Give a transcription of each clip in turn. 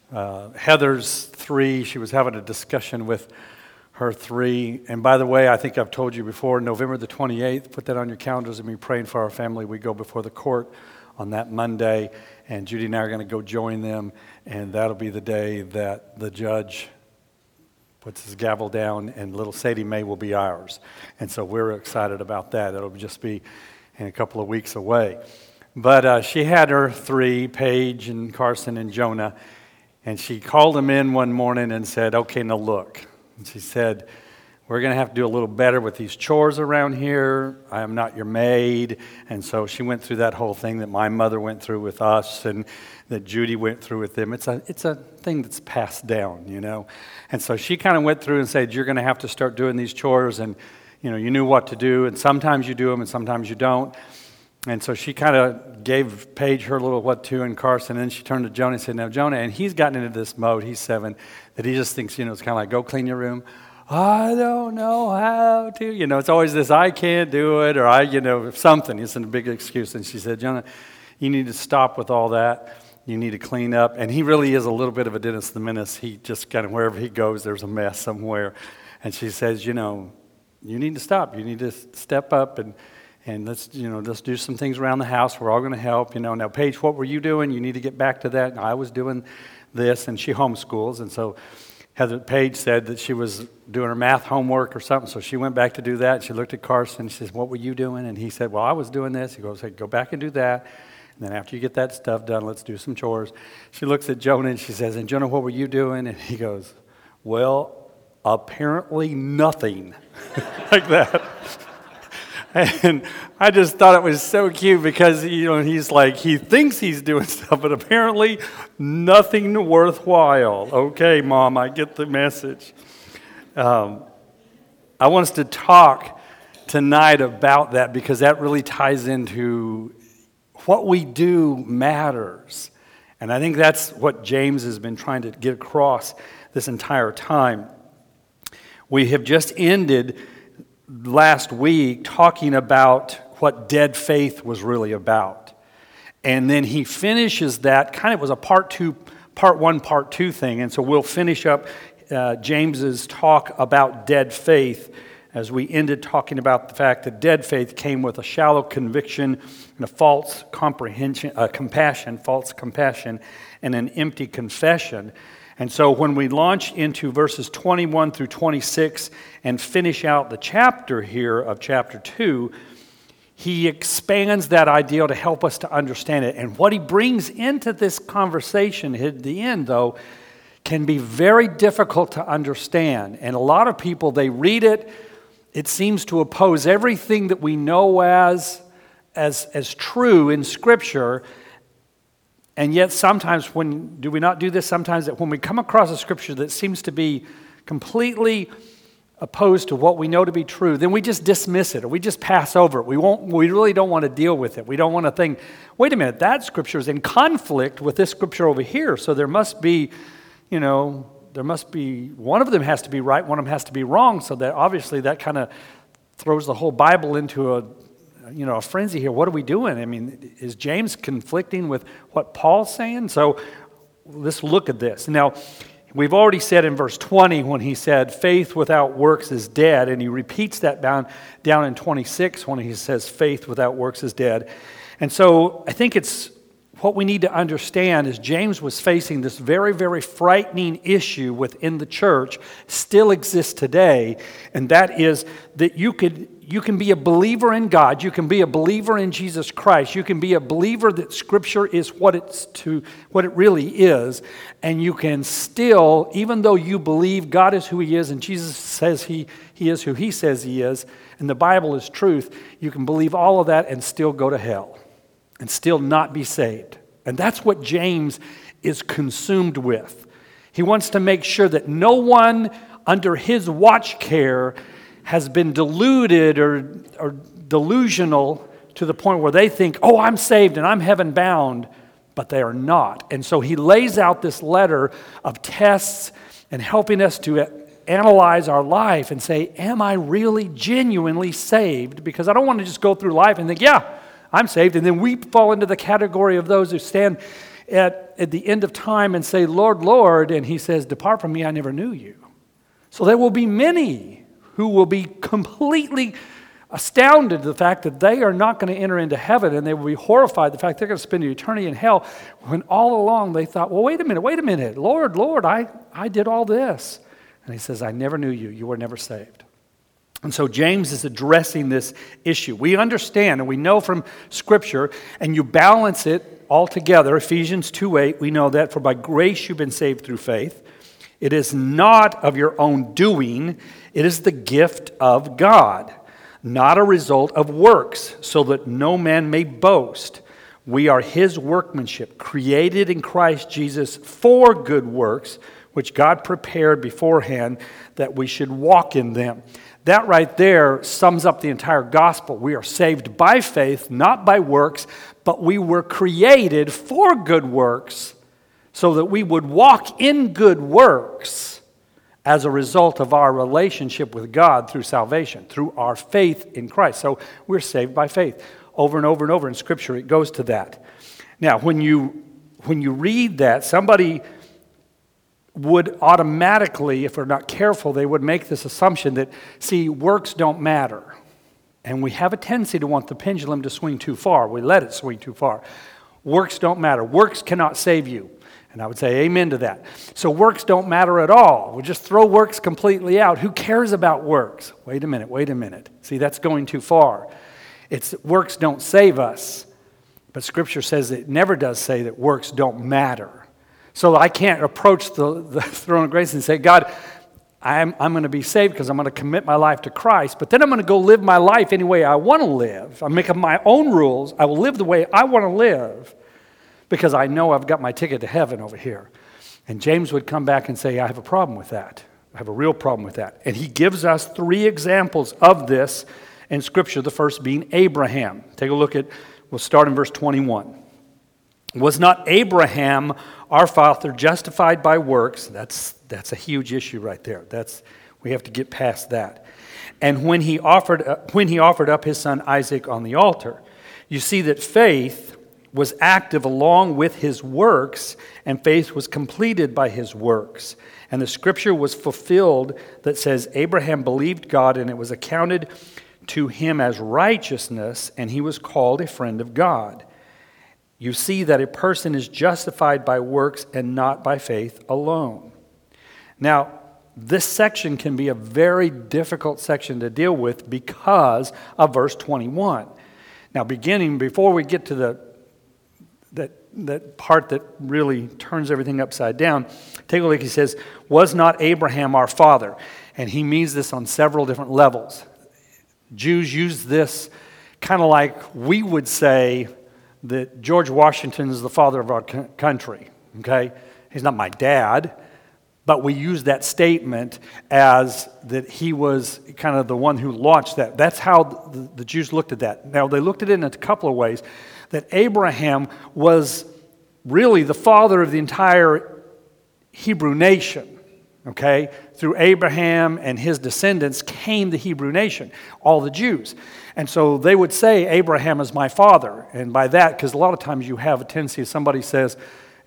Heather's 3, she was having a discussion with her 3. And by the way, I think I've told you before, November the 28th, put that on your calendars and be praying for our family. We go before the court on that Monday, and Judy and I are going to go join them, and that'll be the day that the judge puts his gavel down, and little Sadie Mae will be ours. And so we're excited about that. It'll just be in a couple of weeks away. But she had her 3, Paige and Carson and Jonah, and she called them in one morning and said, okay, now look. And she said, we're going to have to do a little better with these chores around here. I am not your maid. And so she went through that whole thing that my mother went through with us and that Judy went through with them. It's a thing that's passed down, you know. And so she kind of went through and said, you're going to have to start doing these chores. And, you know, you knew what to do. And sometimes you do them and sometimes you don't. And so she kind of gave Paige her little what to and Carson. And then she turned to Jonah and said, now, Jonah, and he's gotten into this mode, he's 7, that he just thinks, you know, it's kind of like, go clean your room. I don't know how to. You know, it's always this, I can't do it, or something. It's a big excuse. And she said, Jonah, you need to stop with all that. You need to clean up. And he really is a little bit of a Dennis the Menace. He just kind of, wherever he goes, there's a mess somewhere. And she says, you know, you need to stop. You need to step up and let's do some things around the house. We're all going to help. You know, now, Paige, what were you doing? You need to get back to that. And I was doing this, and she homeschools. And so Paige said that she was doing her math homework or something, so she went back to do that. She looked at Carson. She says, what were you doing? And he said, well, I was doing this. He goes, hey, go back and do that. And then after you get that stuff done, let's do some chores. She looks at Jonah, and she says, and Jonah, what were you doing? And he goes, well, apparently nothing. Like that. And I just thought it was so cute because, you know, he's like, he thinks he's doing stuff, but apparently nothing worthwhile. Okay, Mom, I get the message. I want us to talk tonight about that because that really ties into what we do matters. And I think that's what James has been trying to get across this entire time. We have just ended last week talking about what dead faith was really about. And then he finishes that, kind of was a part 1, part 2 thing. And so we'll finish up James's talk about dead faith as we ended talking about the fact that dead faith came with a shallow conviction and a false false compassion, and an empty confession. And so when we launch into verses 21 through 26 and finish out the chapter here of chapter 2, he expands that ideal to help us to understand it. And what he brings into this conversation at the end, though, can be very difficult to understand. And a lot of people, they read it, it seems to oppose everything that we know as true in Scripture. And yet sometimes do we not do this sometimes, that when we come across a scripture that seems to be completely opposed to what we know to be true, then we just dismiss it or we just pass over it. We really don't want to deal with it. We don't want to think, wait a minute, that scripture is in conflict with this scripture over here. So there must be, one of them has to be right, one of them has to be wrong. So that obviously that kind of throws the whole Bible into a frenzy here. What are we doing? I mean, is James conflicting with what Paul's saying? So let's look at this. Now, we've already said in verse 20 when he said, faith without works is dead, and he repeats that down in 26 when he says, faith without works is dead. And so I think it's what we need to understand is James was facing this very, very frightening issue within the church, still exists today, and that is that you can be a believer in God, you can be a believer in Jesus Christ, you can be a believer that Scripture is what it really is, and you can still, even though you believe God is who He is and Jesus says He is who He says He is, and the Bible is truth, you can believe all of that and still go to hell and still not be saved. And that's what James is consumed with. He wants to make sure that no one under his watch care has been deluded or delusional to the point where they think, oh, I'm saved and I'm heaven bound, but they are not. And so he lays out this letter of tests and helping us to analyze our life and say, am I really genuinely saved? Because I don't want to just go through life and think, yeah, I'm saved. And then we fall into the category of those who stand at the end of time and say, Lord, Lord, and he says, depart from me, I never knew you. So there will be many who will be completely astounded at the fact that they are not going to enter into heaven, and they will be horrified at the fact they're going to spend eternity in hell, when all along they thought, well, wait a minute, Lord, I did all this. And he says, I never knew you. You were never saved. And so James is addressing this issue. We understand and we know from Scripture, and you balance it all together. Ephesians 2:8, we know that, for by grace you've been saved through faith. It is not of your own doing. It is the gift of God, not a result of works, so that no man may boast. We are his workmanship, created in Christ Jesus for good works, which God prepared beforehand that we should walk in them. That right there sums up the entire gospel. We are saved by faith, not by works, but we were created for good works so that we would walk in good works as a result of our relationship with God through salvation, through our faith in Christ. So we're saved by faith. Over and over and over in Scripture, it goes to that. Now, when you read that, somebody would automatically, if they're not careful, they would make this assumption that, see, works don't matter. And we have a tendency to want the pendulum to swing too far. We let it swing too far. Works don't matter. Works cannot save you. And I would say amen to that. So works don't matter at all. We'll just throw works completely out. Who cares about works? Wait a minute. See, that's going too far. It's works don't save us. But Scripture says it never does say that works don't matter. So I can't approach the throne of grace and say, God, I'm going to be saved because I'm going to commit my life to Christ, but then I'm going to go live my life any way I want to live. I make up my own rules. I will live the way I want to live because I know I've got my ticket to heaven over here. And James would come back and say, I have a problem with that. I have a real problem with that. And he gives us 3 examples of this in Scripture, the first being Abraham. Take a look at, we'll start in verse 21. Was not Abraham, our father, justified by works? That's a huge issue right there. We have to get past that. And when he offered up his son Isaac on the altar, you see that faith was active along with his works, and faith was completed by his works. And the Scripture was fulfilled that says, Abraham believed God, and it was accounted to him as righteousness, and he was called a friend of God. You see that a person is justified by works and not by faith alone. Now, this section can be a very difficult section to deal with because of verse 21. Now, before we get to that part that really turns everything upside down, take a look. He says, was not Abraham our father? And he means this on several different levels. Jews use this kind of like we would say that George Washington is the father of our country, okay? He's not my dad, but we use that statement as that he was kind of the one who launched that. That's how the Jews looked at that. Now, they looked at it in a couple of ways, that Abraham was really the father of the entire Hebrew nation, okay? Through Abraham and his descendants came the Hebrew nation, all the Jews. And so they would say, Abraham is my father. And by that, because a lot of times you have a tendency, somebody says,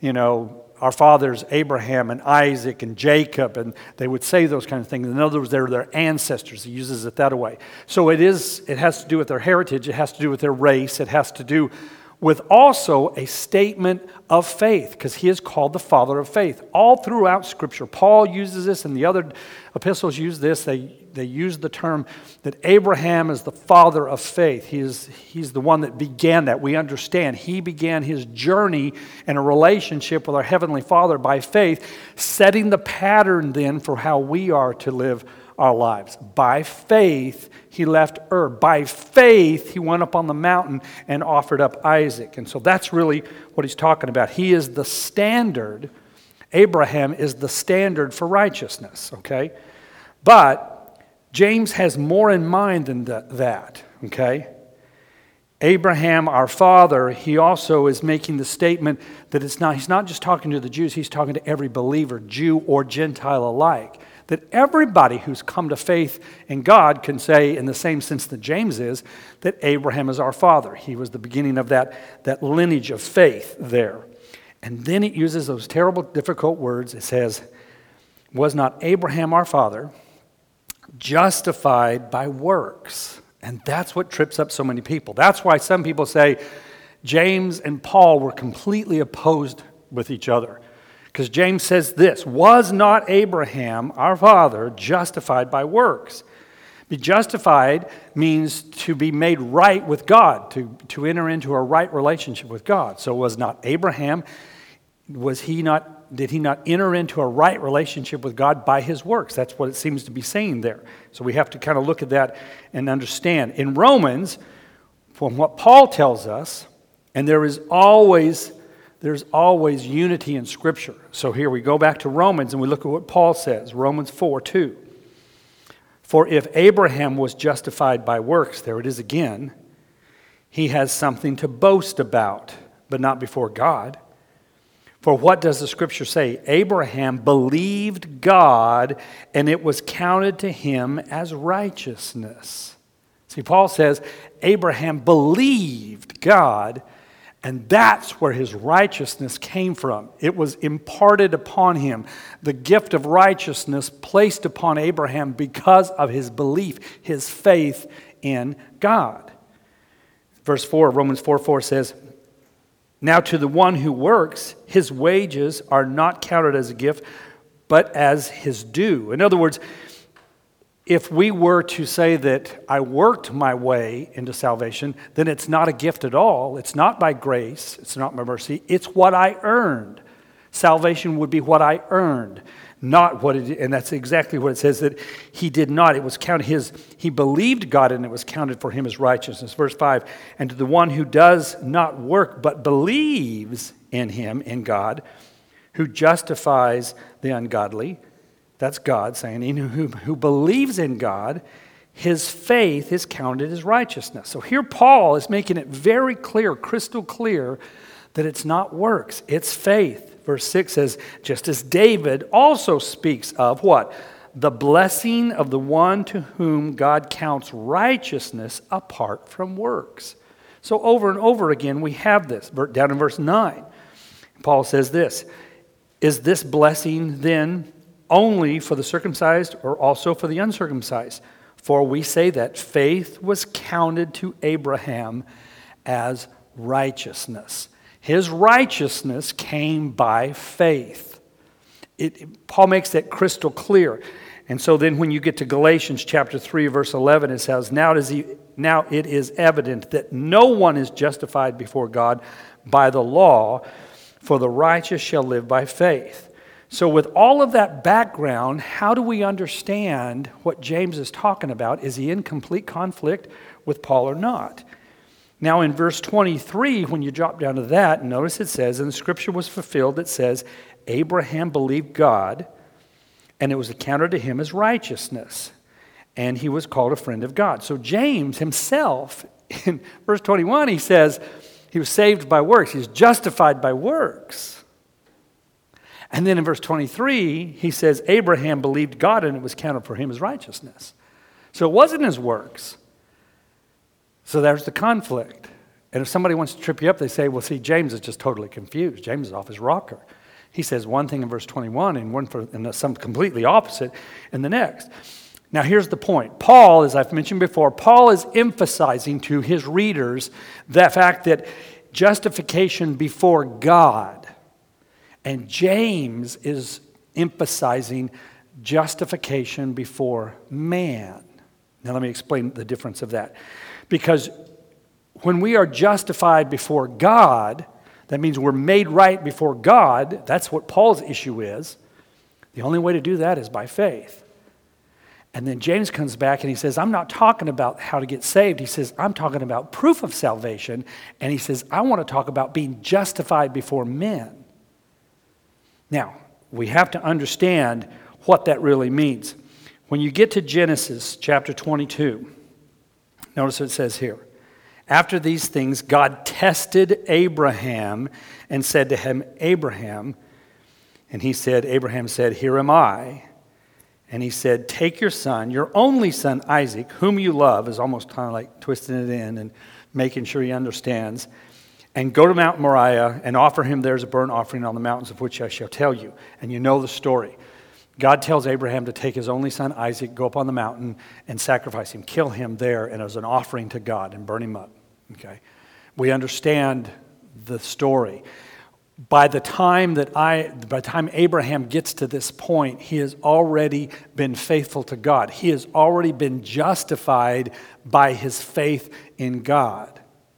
our fathers Abraham and Isaac and Jacob, and they would say those kind of things. In other words, they're their ancestors. He uses it that way. So it has to do with their heritage. It has to do with their race. It has to do with also a statement of faith, because he is called the father of faith. All throughout Scripture, Paul uses this, and the other epistles use this. They use the term that Abraham is the father of faith. He's the one that began that. We understand he began his journey in a relationship with our Heavenly Father by faith, setting the pattern then for how we are to live our lives. By faith, he left Ur. By faith, he went up on the mountain and offered up Isaac. And so that's really what he's talking about. He is the standard. Abraham is the standard for righteousness, okay? But James has more in mind than that, okay? Abraham, our father, he also is making the statement that he's not just talking to the Jews, he's talking to every believer, Jew or Gentile alike. That everybody who's come to faith in God can say, in the same sense that James is, that Abraham is our father. He was the beginning of that lineage of faith there. And then it uses those terrible, difficult words. It says, was not Abraham our father justified by works? And that's what trips up so many people. That's why some people say James and Paul were completely opposed with each other. Because James says this, was not Abraham our father justified by works? Be justified means to be made right with God, to enter into a right relationship with God. So was not Abraham, did he not enter into a right relationship with God by his works? That's what it seems to be saying there. So we have to kind of look at that and understand. In Romans, from what Paul tells us, and there's always unity in Scripture. So here we go back to Romans and we look at what Paul says, Romans 4:2. For if Abraham was justified by works, there it is again, he has something to boast about, but not before God. For what does the Scripture say? Abraham believed God, and it was counted to him as righteousness. See, Paul says Abraham believed God, and that's where his righteousness came from. It was imparted upon him. The gift of righteousness placed upon Abraham because of his belief, his faith in God. Verse 4, Romans 4:4 says, now to the one who works, his wages are not counted as a gift, but as his due. In other words, if we were to say that I worked my way into salvation, then it's not a gift at all. It's not by grace. It's not by mercy. It's what I earned. Salvation would be what I earned, not what it, and that's exactly what it says, that he did not. It was counted he believed God and it was counted for him as righteousness. Verse 5, and to the one who does not work but believes in him, in God, who justifies the ungodly, that's God saying, who believes in God, his faith is counted as righteousness. So here Paul is making it very clear, crystal clear, that it's not works, it's faith. Verse 6 says, just as David also speaks of what? The blessing of the one to whom God counts righteousness apart from works. So over and over again we have this. Down in verse 9, Paul says this, is this blessing then only for the circumcised or also for the uncircumcised? For we say that faith was counted to Abraham as righteousness. His righteousness came by faith. Paul makes that crystal clear. And so then when you get to Galatians chapter 3, verse 11, it says, now it is evident that no one is justified before God by the law, for the righteous shall live by faith. So with all of that background, how do we understand what James is talking about? Is he in complete conflict with Paul or not? Now in verse 23, when you drop down to that, notice it says, and the scripture was fulfilled, it says, Abraham believed God, and it was accounted to him as righteousness, and he was called a friend of God. So James himself, in verse 21, he says he was saved by works. He was justified by works. And then in verse 23, he says Abraham believed God, and it was counted for him as righteousness. So it wasn't his works. So there's the conflict. And if somebody wants to trip you up, they say, well, see, James is just totally confused. James is off his rocker. He says one thing in verse 21 and something completely opposite in the next. Now, here's the point. Paul, as I've mentioned before, Paul is emphasizing to his readers the fact that justification before God. And James is emphasizing justification before man. Now, let me explain the difference of that. Because when we are justified before God, that means we're made right before God. That's what Paul's issue is. The only way to do that is by faith. And then James comes back and he says, I'm not talking about how to get saved. He says, I'm talking about proof of salvation. And he says, I want to talk about being justified before men. Now, we have to understand what that really means. When you get to Genesis chapter 22, notice what it says here. After these things, God tested Abraham and said to him, Abraham, and Abraham said, here am I. And he said, take your son, your only son Isaac, whom you love, is almost kind of like twisting it in and making sure he understands, and go to Mount Moriah and offer him there as a burnt offering on the mountains of which I shall tell you. And you know the story. God tells Abraham to take his only son Isaac, go up on the mountain and sacrifice him, kill him there, and as an offering to God and burn him up. Okay, we understand the story. By the time Abraham gets to this point, he has already been faithful to God. He has already been justified by his faith in God.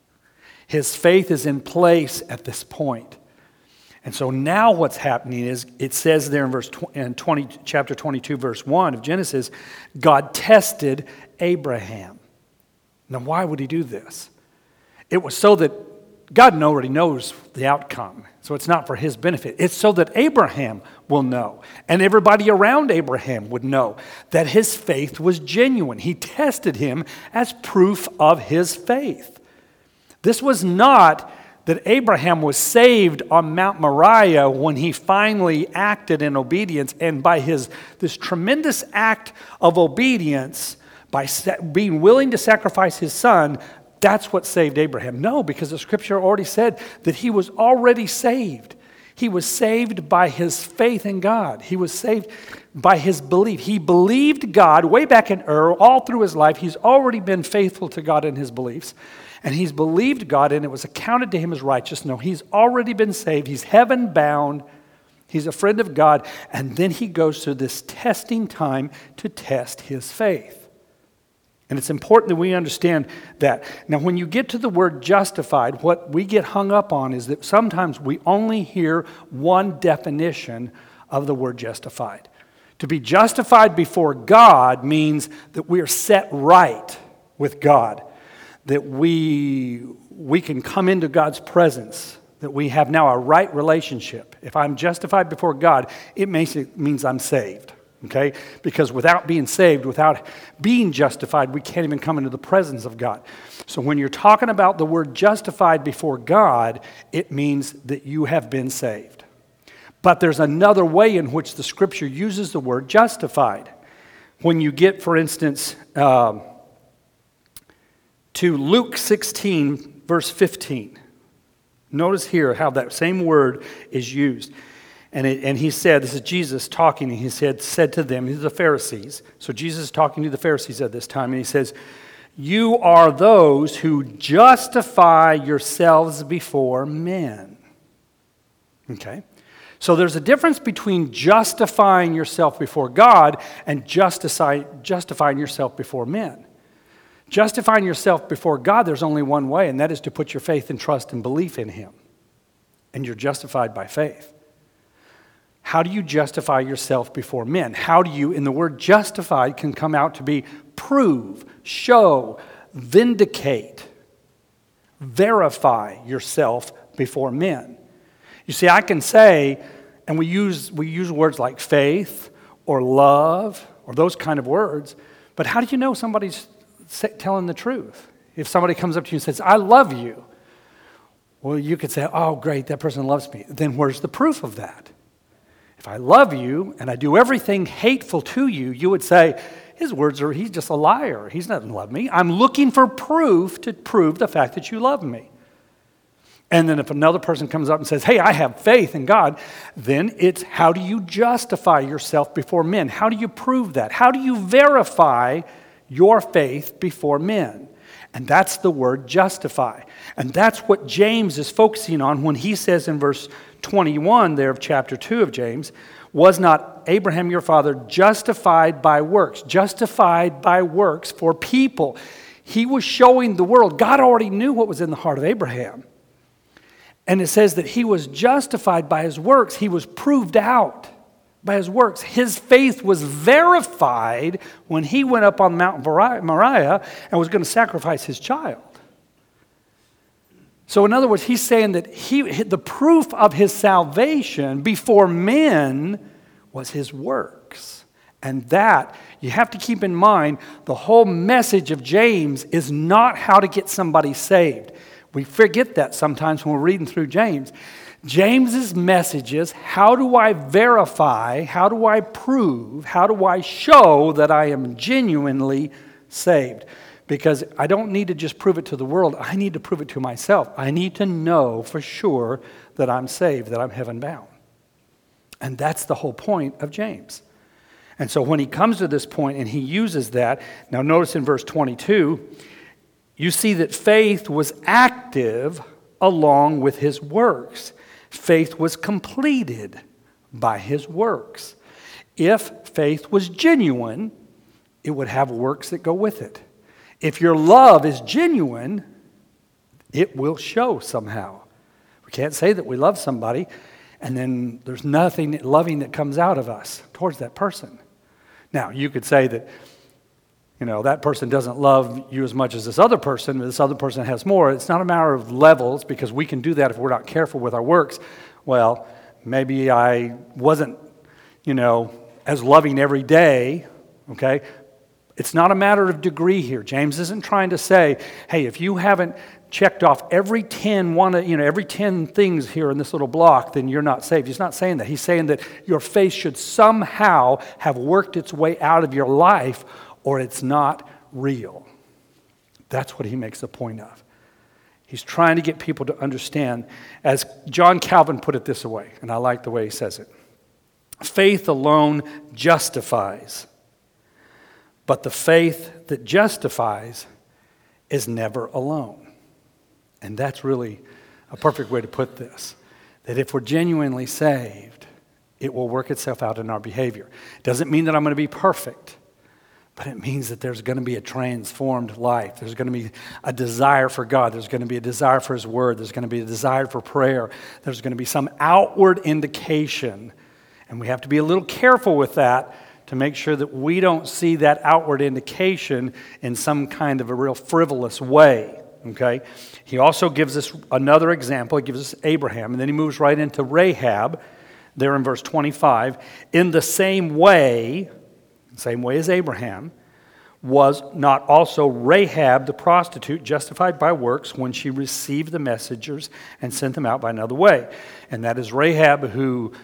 His faith is in place at this point. And so now what's happening is, it says there in chapter 22, verse 1 of Genesis, God tested Abraham. Now, why would he do this? It was so that God already knows the outcome. So it's not for his benefit. It's so that Abraham will know, and everybody around Abraham would know that his faith was genuine. He tested him as proof of his faith. This was not that Abraham was saved on Mount Moriah when he finally acted in obedience, and by this tremendous act of obedience, by being willing to sacrifice his son, that's what saved Abraham. No, because the scripture already said that he was already saved. He was saved by his faith in God. He was saved by his belief. He believed God way back in Ur, all through his life. He's already been faithful to God in his beliefs. And he's believed God, and it was accounted to him as righteous. No, he's already been saved. He's heaven-bound. He's a friend of God. And then he goes through this testing time to test his faith. And it's important that we understand that. Now, when you get to the word justified, what we get hung up on is that sometimes we only hear one definition of the word justified. To be justified before God means that we are set right with God, that we can come into God's presence, that we have now a right relationship. If I'm justified before God, it means I'm saved. Okay? Because without being saved, without being justified, we can't even come into the presence of God. So when you're talking about the word justified before God, it means that you have been saved. But there's another way in which the scripture uses the word justified. When you get, for instance, to Luke 16, verse 15. Notice here how that same word is used. And he said, this is Jesus talking, and he said to them, these are the Pharisees. So Jesus is talking to the Pharisees at this time, and he says, you are those who justify yourselves before men. Okay? So there's a difference between justifying yourself before God and justifying yourself before men. Justifying yourself before God, there's only one way, and that is to put your faith and trust and belief in him. And you're justified by faith. How do you justify yourself before men? How do you, in the word justified, can come out to be prove, show, vindicate, verify yourself before men? You see, I can say, and we use words like faith or love or those kind of words, but how do you know somebody's telling the truth? If somebody comes up to you and says, I love you, well, you could say, oh, great, that person loves me. Then where's the proof of that? If I love you and I do everything hateful to you, you would say, he's just a liar. He doesn't love me. I'm looking for proof to prove the fact that you love me. And then if another person comes up and says, hey, I have faith in God, then it's how do you justify yourself before men? How do you prove that? How do you verify your faith before men? And that's the word justify. And that's what James is focusing on when he says in verse 21 there of chapter 2 of James, was not Abraham your father justified by works? Justified by works for people. He was showing the world. God already knew what was in the heart of Abraham. And it says that he was justified by his works. He was proved out by his works. His faith was verified when he went up on Mount Moriah and was going to sacrifice his child. So in other words, he's saying that the proof of his salvation before men was his works. And that, you have to keep in mind, the whole message of James is not how to get somebody saved. We forget that sometimes when we're reading through James. James's message is, how do I verify, how do I prove, how do I show that I am genuinely saved? Because I don't need to just prove it to the world. I need to prove it to myself. I need to know for sure that I'm saved, that I'm heaven bound. And that's the whole point of James. And so when he comes to this point and he uses that, now notice in verse 22, you see that faith was active along with his works. Faith was completed by his works. If faith was genuine, it would have works that go with it. If your love is genuine, it will show somehow. We can't say that we love somebody and then there's nothing loving that comes out of us towards that person. Now, you could say that, that person doesn't love you as much as this other person, but this other person has more. It's not a matter of levels, because we can do that if we're not careful with our works. Well, maybe I wasn't, as loving every day, okay? It's not a matter of degree here. James isn't trying to say, hey, if you haven't checked off every 10 things here in this little block, then you're not saved. He's not saying that. He's saying that your faith should somehow have worked its way out of your life, or it's not real. That's what he makes a point of. He's trying to get people to understand, as John Calvin put it this way, and I like the way he says it. Faith alone justifies, but the faith that justifies is never alone. And that's really a perfect way to put this. That if we're genuinely saved, it will work itself out in our behavior. It doesn't mean that I'm going to be perfect, but it means that there's going to be a transformed life. There's going to be a desire for God. There's going to be a desire for His Word. There's going to be a desire for prayer. There's going to be some outward indication. And we have to be a little careful with that to make sure that we don't see that outward indication in some kind of a real frivolous way. Okay? He also gives us another example. He gives us Abraham, and then he moves right into Rahab, there in verse 25. In the same way as Abraham, was not also Rahab the prostitute justified by works when she received the messengers and sent them out by another way? And that is Rahab who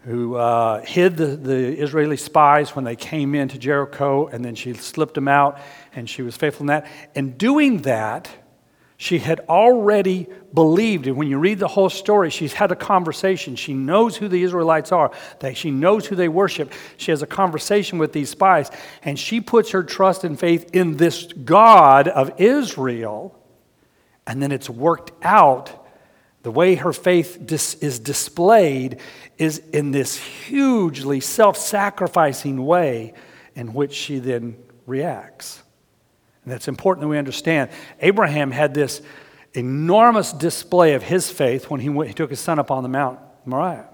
hid the Israeli spies when they came into Jericho, and then she slipped them out, and she was faithful in that. And doing that, she had already believed, and when you read the whole story, she's had a conversation. She knows who the Israelites are. She knows who they worship. She has a conversation with these spies, and she puts her trust and faith in this God of Israel, and then it's worked out. The way her faith is displayed is in this hugely self-sacrificing way in which she then reacts. And that's important that we understand. Abraham had this enormous display of his faith when he took his son up on the Mount Moriah.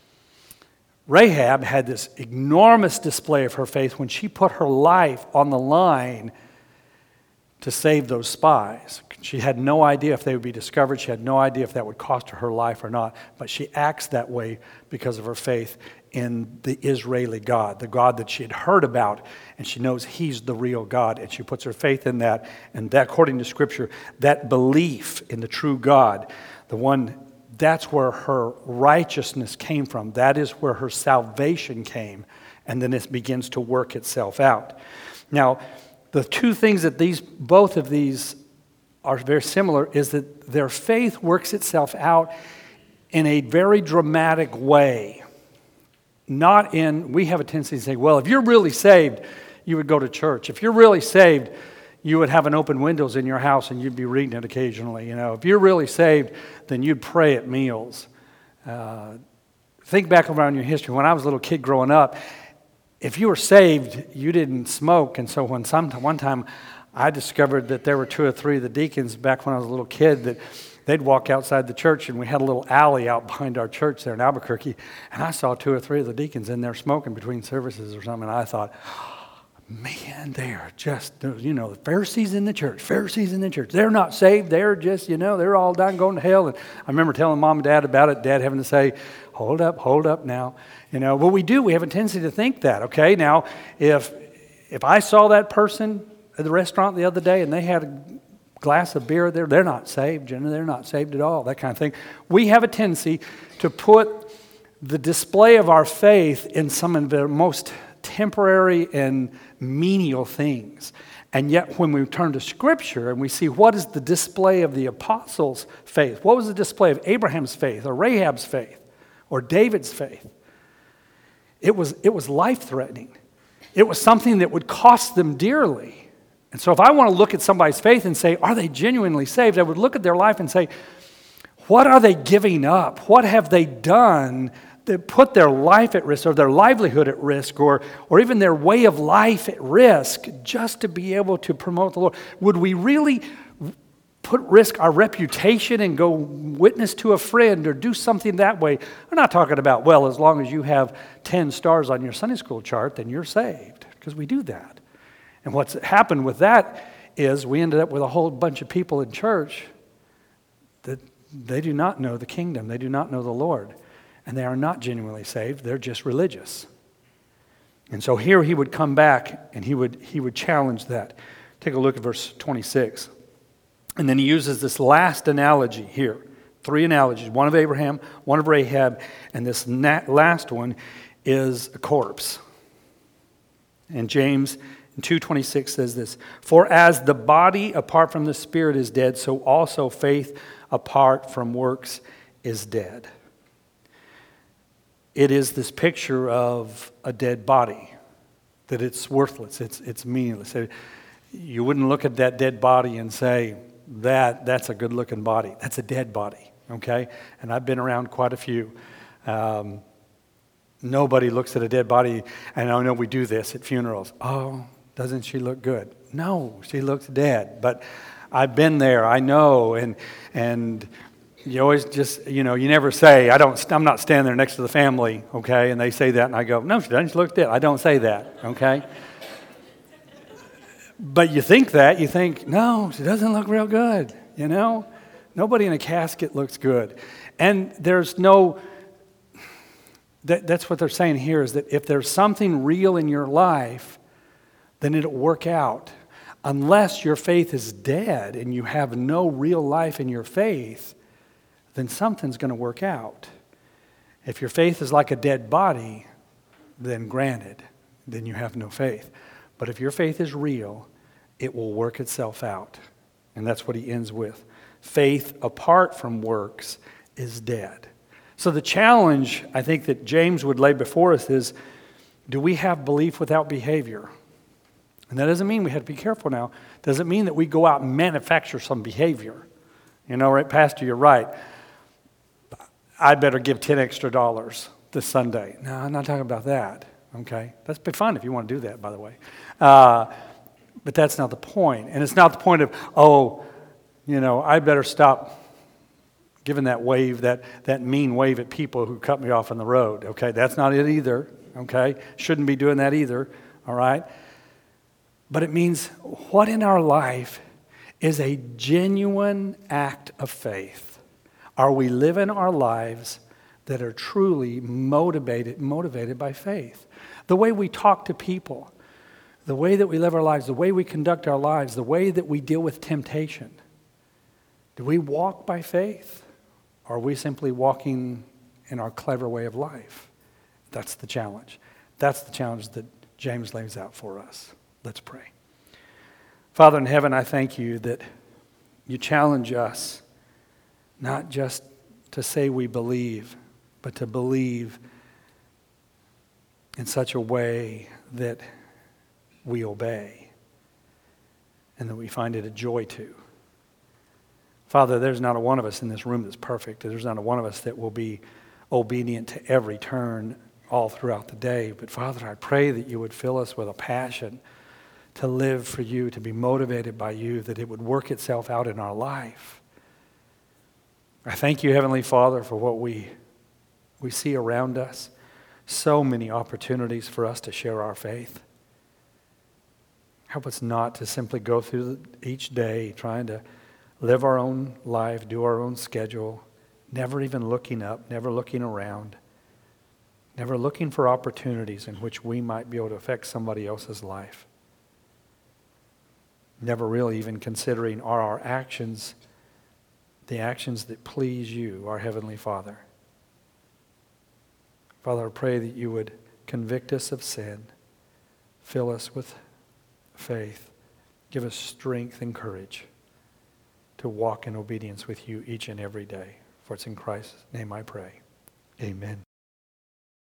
Rahab had this enormous display of her faith when she put her life on the line to save those spies. She had no idea if they would be discovered. She had no idea if that would cost her life or not. But she acts that way because of her faith in the Israeli God, the God that she had heard about, and she knows He's the real God, and she puts her faith in that. And that, according to Scripture, that belief in the true God, that's where her righteousness came from. That is where her salvation came, and then it begins to work itself out. Now, the two things that both of these are very similar is that their faith works itself out in a very dramatic way. We have a tendency to say, well, if you're really saved, you would go to church. If you're really saved, you would have an open windows in your house and you'd be reading it occasionally. If you're really saved, then you'd pray at meals. Think back around your history. When I was a little kid growing up, if you were saved, you didn't smoke. And so one time I discovered that there were 2 or 3 of the deacons back when I was a little kid that they'd walk outside the church, and we had a little alley out behind our church there in Albuquerque, and I saw 2 or 3 of the deacons in there smoking between services or something, and I thought, man, they are just, the Pharisees in the church. They're not saved. They're just, they're all done going to hell. And I remember telling Mom and Dad about it, Dad having to say, hold up now. But we have a tendency to think that, okay? Now, if I saw that person at the restaurant the other day and they had a glass of beer there, they're not saved, they're not saved at all, that kind of thing. We have a tendency to put the display of our faith in some of the most temporary and menial things. And yet when we turn to Scripture and we see what is the display of the apostles' faith, what was the display of Abraham's faith or Rahab's faith or David's faith? It was life-threatening. It was something that would cost them dearly. And so if I want to look at somebody's faith and say, are they genuinely saved? I would look at their life and say, what are they giving up? What have they done that put their life at risk or their livelihood at risk or even their way of life at risk just to be able to promote the Lord? Would we really risk our reputation and go witness to a friend or do something that way? We're not talking about, well, as long as you have 10 stars on your Sunday school chart, then you're saved, because we do that. And what's happened with that is we ended up with a whole bunch of people in church that they do not know the kingdom. They do not know the Lord. And they are not genuinely saved. They're just religious. And so here he would come back and he would challenge that. Take a look at verse 26. And then he uses this last analogy here. 3 analogies. One of Abraham, one of Rahab, and this last one is a corpse. And James 2:26 says this, "For as the body apart from the spirit is dead, so also faith apart from works is dead." It is this picture of a dead body, that it's worthless, it's meaningless. You wouldn't look at that dead body and say, that's a good-looking body. That's a dead body, okay? And I've been around quite a few. Nobody looks at a dead body, and I know we do this at funerals. Oh, doesn't she look good? No, she looks dead. But I've been there, I know, and you always just, you never say, I'm not standing there next to the family, okay? And they say that, and I go, no, she doesn't, she looks dead. I don't say that, okay? But you think, no, she doesn't look real good, Nobody in a casket looks good. And there's no, that's what they're saying here, is that if there's something real in your life, then it'll work out. Unless your faith is dead and you have no real life in your faith, then something's going to work out. If your faith is like a dead body, then granted, then you have no faith. But if your faith is real, it will work itself out. And that's what he ends with. Faith apart from works is dead. So the challenge, I think, that James would lay before us is, do we have belief without behavior? And that doesn't mean we have to be careful now. Doesn't mean that we go out and manufacture some behavior. Right, Pastor, you're right. I better give $10 extra this Sunday. No, I'm not talking about that, okay? That'd be fun if you want to do that, by the way. But that's not the point. And it's not the point of, I better stop giving that wave, that mean wave at people who cut me off on the road, okay? That's not it either, okay? Shouldn't be doing that either, all right? But it means what in our life is a genuine act of faith? Are we living our lives that are truly motivated by faith? The way we talk to people, the way that we live our lives, the way we conduct our lives, the way that we deal with temptation. Do we walk by faith? Or are we simply walking in our clever way of life? That's the challenge. That's the challenge that James lays out for us. Let's pray. Father in heaven, I thank you that you challenge us not just to say we believe, but to believe in such a way that we obey and that we find it a joy to. Father, there's not a one of us in this room that's perfect. There's not a one of us that will be obedient to every turn all throughout the day. But Father, I pray that you would fill us with a passion to live for you, to be motivated by you, that it would work itself out in our life. I thank you, Heavenly Father, for what we see around us. So many opportunities for us to share our faith. Help us not to simply go through each day trying to live our own life, do our own schedule, never even looking up, never looking around, never looking for opportunities in which we might be able to affect somebody else's life. Never really even considering are our actions the actions that please you, our Heavenly Father. Father, I pray that you would convict us of sin, Fill us with faith. Give us strength and courage to walk in obedience with you each and every day. For it's in Christ's name I pray. Amen.